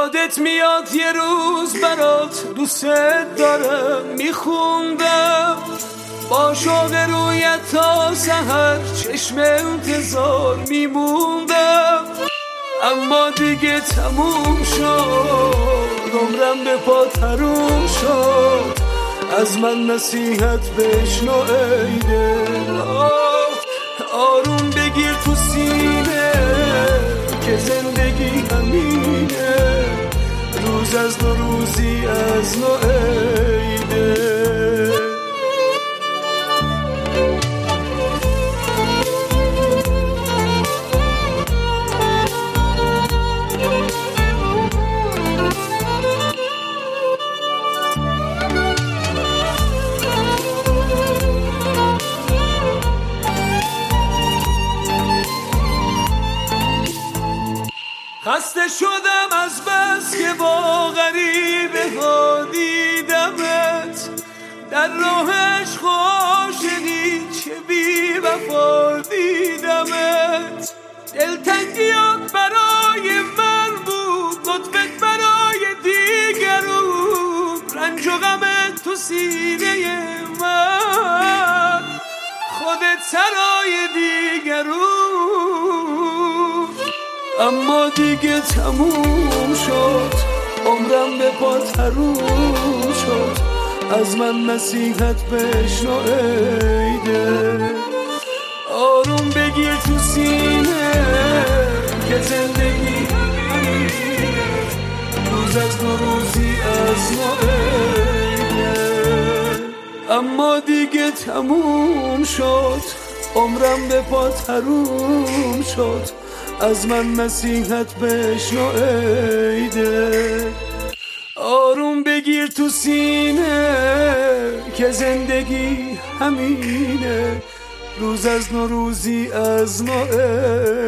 یادت میاد یه روز برات دوست دارم میخوندم، با شوق رویت تا سحر چشم انتظار میموندم، اما دیگه تموم شد، عمرم به پا تروم شد، از من نصیحت بشنو ای دل. آروم بگیر تو سینه که زندگی همینه، روز از نو روزی از نو ای دل. خسته شدم از بس که با غریبه ها دیدمت، در راه عشق و عاشقی چه بی وفا دیدمت، دلتنگیات برای من بود، لطفت برای دیگرون، رنج و غمت تو سینه من، خودت سرای دیگرون، اما دیگه تموم شد، عمرم به پا تروم شد، از من نصیحت بشنو ای دل. آروم بگیر تو سینه که زندگی روز از نو روزی از نو ای دل، اما دیگه تموم شد، عمرم به پا تروم شد، از من نصیحت بشنو ای دل. آروم بگیر تو سینه که زندگی همینه، روز از نو روزی از نو ای